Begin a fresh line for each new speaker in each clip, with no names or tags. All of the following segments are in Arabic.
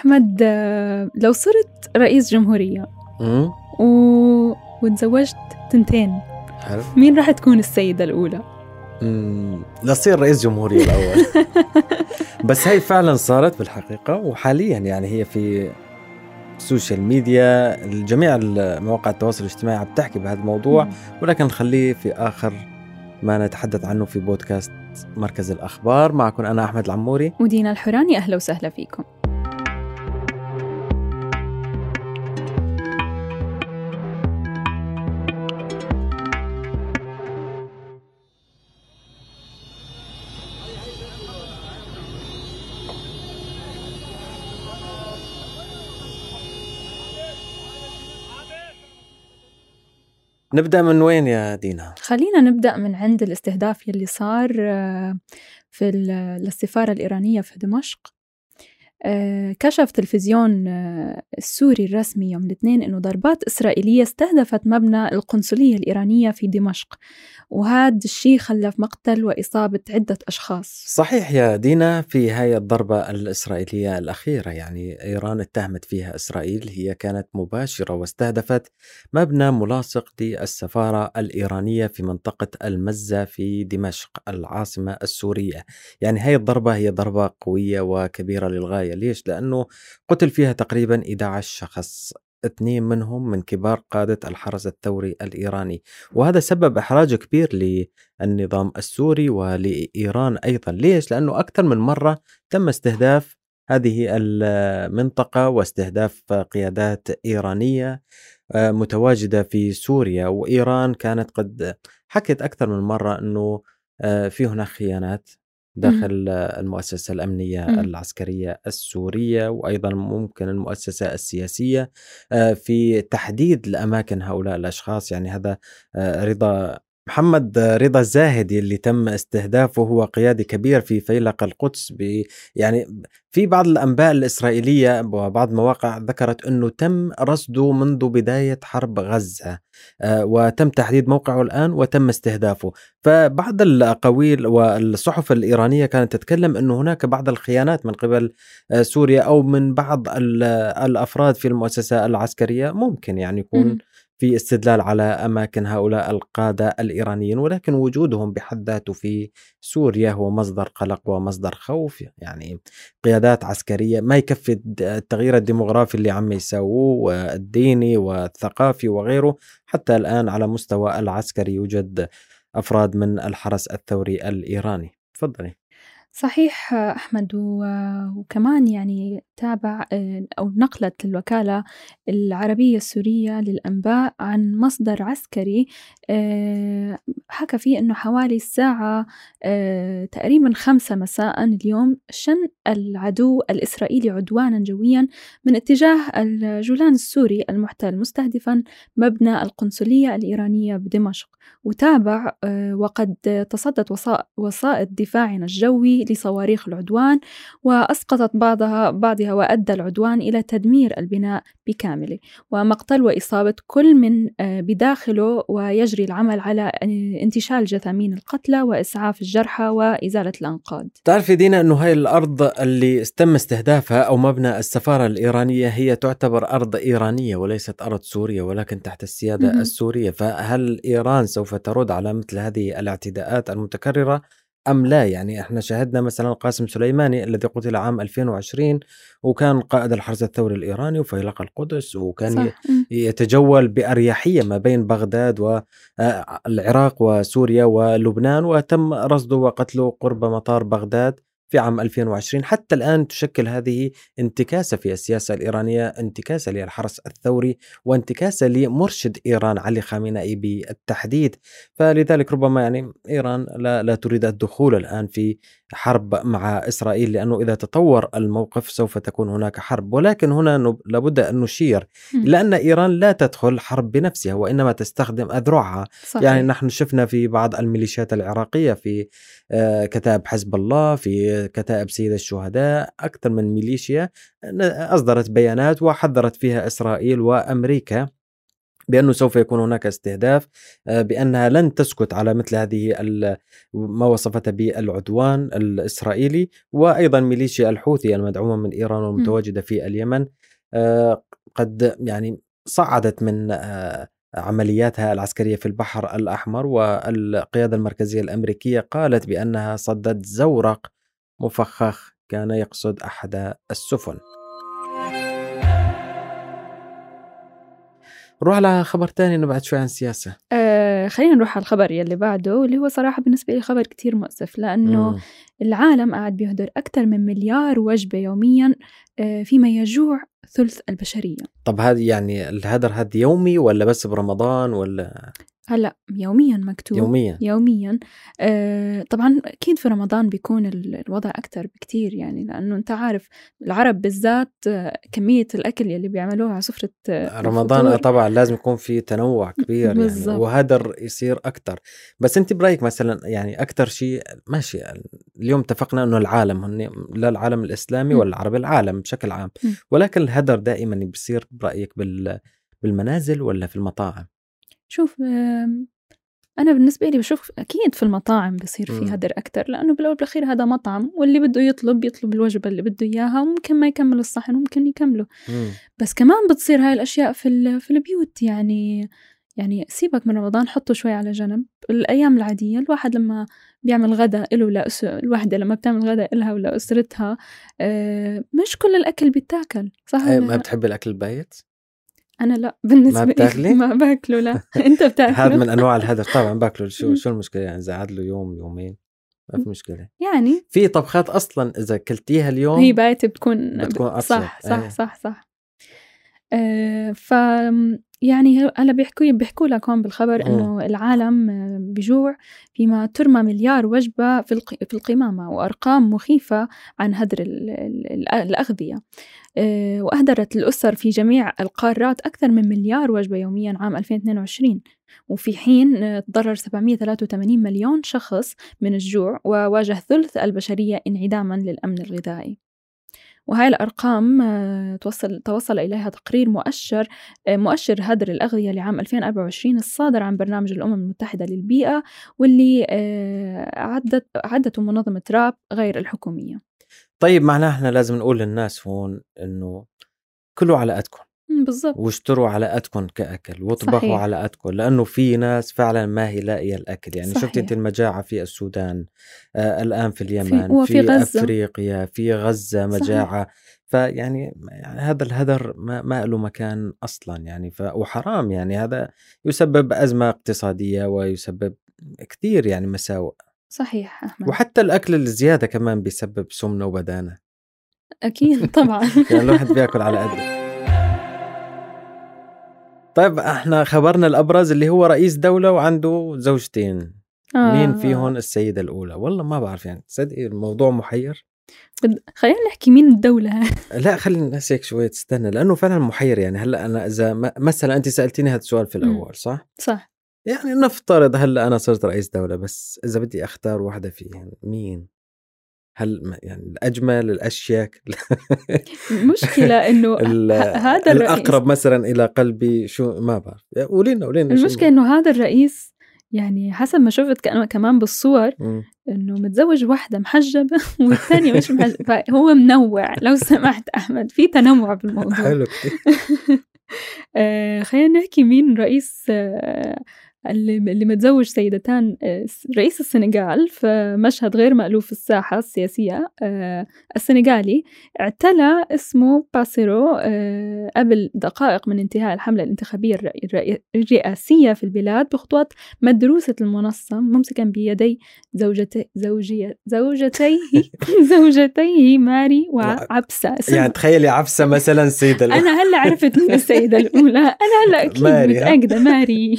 أحمد، لو صرت رئيس جمهورية و... وتزوجت تنتين،
حلو.
مين راح تكون السيدة الأولى؟
لصير رئيس جمهورية الأول. بس هاي فعلا صارت بالحقيقة، وحاليا يعني هي في السوشيال ميديا، جميع مواقع التواصل الاجتماعي عم تحكي بهذا الموضوع، ولكن نخليه في آخر ما نتحدث عنه في بودكاست مركز الأخبار. معكم أنا أحمد العموري
ودينا الحوراني، أهلا وسهلا فيكم.
نبدأ من وين يا دينا؟
خلينا نبدأ من عند الاستهداف يلي صار في السفارة الإيرانية في دمشق. كشف تلفزيون السوري الرسمي يوم الاثنين إنه ضربات إسرائيلية استهدفت مبنى القنصلية الإيرانية في دمشق، وهذا الشيء خلف مقتل وإصابة عدة أشخاص.
صحيح يا دينا، في هاي الضربة الإسرائيلية الأخيرة يعني إيران اتهمت فيها إسرائيل، هي كانت مباشرة واستهدفت مبنى ملاصق للسفارة الإيرانية في منطقة المزة في دمشق العاصمة السورية. يعني هاي الضربة هي ضربة قوية وكبيرة للغاية. ليش؟ لأنه قتل فيها تقريبا 11 شخص، 2 منهم من كبار قادة الحرس الثوري الإيراني، وهذا سبب إحراج كبير للنظام السوري ولإيران أيضا. ليش؟ لأنه أكثر من مرة تم استهداف هذه المنطقة واستهداف قيادات إيرانية متواجدة في سوريا، وإيران كانت قد حكت أكثر من مرة أنه في هناك خيانات داخل المؤسسة الأمنية العسكرية السورية، وأيضا ممكن المؤسسة السياسية في تحديد الأماكن هؤلاء الأشخاص. يعني هذا محمد رضا الزاهدي اللي تم استهدافه هو قيادي كبير في فيلق القدس. يعني في بعض الأنباء الإسرائيلية وبعض مواقع ذكرت أنه تم رصده منذ بداية حرب غزة، وتم تحديد موقعه الآن وتم استهدافه. فبعض الأقاويل والصحف الإيرانية كانت تتكلم أنه هناك بعض الخيانات من قبل سوريا أو من بعض الأفراد في المؤسسة العسكرية، ممكن يعني يكون في استدلال على أماكن هؤلاء القادة الإيرانيين، ولكن وجودهم بحد ذاته في سوريا هو مصدر قلق ومصدر خوف. يعني قيادات عسكرية ما يكفي التغيير الديموغرافي اللي عم يسووه والديني والثقافي وغيره، حتى الآن على مستوى العسكري يوجد أفراد من الحرس الثوري الإيراني. تفضلي.
صحيح أحمد، وكمان يعني تابع أو نقلت الوكالة العربية السورية للأنباء عن مصدر عسكري حكى فيه أنه حوالي الساعة تقريبا 5 مساء اليوم شن العدو الإسرائيلي عدوانا جويا من اتجاه الجولان السوري المحتل، مستهدفا مبنى القنصلية الإيرانية بدمشق. وتابع وقد تصدت وسائط دفاعنا الجوي لصواريخ العدوان وأسقطت بعضها وأدى العدوان إلى تدمير البناء بكامله ومقتل وإصابة كل من بداخله، ويجري العمل على انتشال جثامين القتلى وإسعاف الجرحى وإزالة الأنقاض.
تعرفي دينا أنه هاي الأرض اللي تم استهدافها أو مبنى السفارة الإيرانية هي تعتبر أرض إيرانية وليست أرض سورية، ولكن تحت السيادة السورية. فهل إيران سوف ترد على مثل هذه الاعتداءات المتكررة أم لا؟ يعني احنا شاهدنا مثلا قاسم سليماني الذي قتل عام 2020 وكان قائد الحرس الثوري الإيراني وفيلق القدس، وكان يتجول بأريحية ما بين بغداد والعراق وسوريا ولبنان، وتم رصده وقتله قرب مطار بغداد في عام 2020. حتى الآن تشكل هذه انتكاسة في السياسة الإيرانية، انتكاسة للحرس الثوري وانتكاسة لمرشد إيران علي خامنئي بالتحديد. فلذلك ربما يعني إيران لا تريد الدخول الآن في حرب مع إسرائيل، لأنه إذا تطور الموقف سوف تكون هناك حرب. ولكن هنا لابد أن نشير لأن إيران لا تدخل حرب بنفسها وإنما تستخدم أذرعها. صحيح. يعني نحن شفنا في بعض الميليشيات العراقية، في كتائب حزب الله، في كتائب سيد الشهداء، أكثر من ميليشيا أصدرت بيانات وحذرت فيها إسرائيل وأمريكا بأنه سوف يكون هناك استهداف، بأنها لن تسكت على مثل هذه ما وصفتها بالعدوان الإسرائيلي. وأيضا ميليشيا الحوثي المدعومة من إيران والمتواجدة في اليمن قد يعني صعدت من عملياتها العسكرية في البحر الأحمر، والقيادة المركزية الأمريكية قالت بأنها صدت زورق مفخخ كان يقصد أحد السفن. نروح على خبر تاني نبعد شوي عن السياسة.
خلينا نروح على الخبر يلي بعده، واللي هو صراحة بالنسبة لي خبر كتير مؤسف، لأنه العالم قاعد بيهدر أكثر من 1 مليار وجبة يوميا فيما يجوع ثلث البشرية.
طب هذه يعني الهدر هذا يومي ولا بس برمضان ولا؟
هلأ يوميا مكتوب يوميا. طبعا أكيد في رمضان بيكون الوضع أكتر بكتير، يعني لأنه أنت عارف العرب بالذات كمية الأكل يلي بيعملوها على سفرة
رمضان طبعا لازم يكون في تنوع كبير يعني، وهدر يصير أكتر. بس أنت برأيك مثلا يعني أكتر شيء ماشي، اليوم اتفقنا أنه العالم لا العالم الإسلامي ولا العربي، العالم بشكل عام، ولكن الهدر دائما بيصير برأيك بالمنازل ولا في المطاعم؟
شوف أنا بالنسبة لي بشوف أكيد في المطاعم بصير في هدر أكتر، لأنه بالأول بالأخير هذا مطعم، واللي بده يطلب الوجبة اللي بده إياها، وممكن ما يكمل الصحن وممكن يكمله. بس كمان بتصير هاي الأشياء في البيوت، يعني سيبك من رمضان، حطه شوي على جنب. الأيام العادية الواحد لما بيعمل غدا إله الواحدة لما بتعمل غدا إلها ولا أسرتها، مش كل الأكل بيتاكل، صح؟
ما بتحب الأكل البايت؟
أنا لا، بالنسبة لي ما باكله. لا أنت بتاكله؟
هذا من أنواع الهدر طبعا باكله. شو المشكلة يعني إذا عاد له يوم يومين ما في مشكلة.
يعني
في طبخات أصلا إذا كلتيها اليوم
هي بايت بتكون
أبسط.
صح. ف يعني هلا بيحكوا لك هون بالخبر إنه العالم بجوع فيما ترمى 1 مليار وجبة في القمامة، وأرقام مخيفة عن هدر الأغذية. وأهدرت الأسر في جميع القارات أكثر من 1 مليار وجبة يوميا عام 2022، وفي حين تضرر 783 مليون شخص من الجوع، وواجه ثلث البشرية انعداما للأمن الغذائي. وهاي الأرقام توصل إليها تقرير مؤشر هدر الأغذية لعام 2024 الصادر عن برنامج الأمم المتحدة للبيئة، واللي عدته منظمة راب غير الحكومية.
طيب معناه احنا لازم نقول للناس هون إنه كلوا على قدكم،
بالضبط،
واشتروا على قدكم كأكل، واطبخوا
صحيح.
على قدكم، لأنه في ناس فعلا ما هي لاقية الأكل. يعني
صحيح.
شفت انت المجاعة في السودان، الآن في اليمن،
وفي غزة.
أفريقيا، في غزة مجاعة. فيعني هذا الهدر ما له مكان أصلا يعني. وحرام يعني، هذا يسبب أزمة اقتصادية ويسبب كثير يعني مساوئ.
صحيح أحمد.
وحتى الأكل الزيادة كمان بيسبب سمنة وبدانة.
أكيد طبعا.
يعني الواحد بيأكل على قده. طيب احنا خبرنا الأبرز اللي هو رئيس دولة وعنده زوجتين. مين فيهم السيدة الأولى؟ والله ما بعرف يعني، صدقي الموضوع محير.
خلينا نحكي مين الدولة.
لا خلينا نسيك شوية تستنى، لأنه فعلا محير. يعني هلأ أنا إذا مثلا أنت سألتيني هذا السؤال في الأول، صح؟ يعني نفترض هلأ أنا صرت رئيس دولة، بس إذا بدي أختار واحدة فيهم مين؟ هل يعني الأجمل، الأشيك؟
المشكلة إنه هذا
الأقرب مثلا إلى قلبي، شو ما بعرف. قولينا
المشكلة إنه هذا الرئيس يعني حسب ما شفت كمان بالصور إنه متزوج واحدة محجبة والثانية مش محجبة، فهو منوع. لو سمحت أحمد، في تنوع بالموضوع.
حلو.
خلينا نحكي مين رئيس اللي متزوج سيدتان. رئيس السنغال في مشهد غير مألوف في الساحة السياسية. السنغالي اعتلى اسمه باسيرو قبل دقائق من انتهاء الحملة الانتخابية الرئاسية في البلاد بخطوات مدروسة المنصة، ممسكا بيدي زوجتيه ماري وعبسة.
يعني تخيلي عبسة مثلا السيدة الأولى.
أنا هلأ عرفت من السيدة الأولى، أنا هلأ أكيد متأكدة ماري.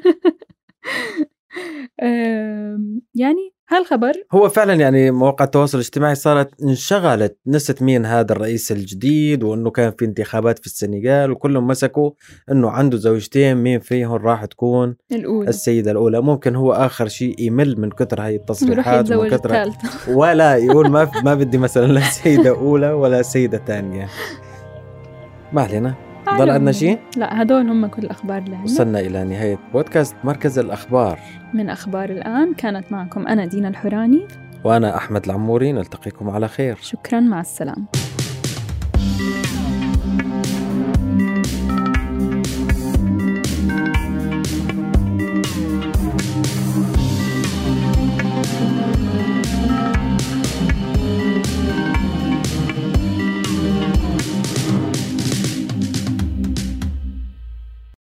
يعني هالخبر
هو فعلا يعني مواقع التواصل الاجتماعي صارت انشغلت، نست مين هذا الرئيس الجديد، وانه كان في انتخابات في السنغال وكلهم مسكوا انه عنده زوجتين، مين فيهم راح تكون
الأولى.
السيدة الأولى. ممكن هو آخر شيء يمل من كتر هاي التصريحات
ومن كتر
ولا يقول ما بدي مثلا لا سيدة أولى ولا سيدة ثانية. ما علينا. ضل عندنا شيء؟
لا، هدول هم كل الأخبار اللي عندنا.
وصلنا إلى نهاية بودكاست مركز الأخبار
من أخبار الآن. كانت معكم أنا دينا الحوراني
وأنا أحمد العموري، نلتقيكم على خير.
شكرا، مع السلامة.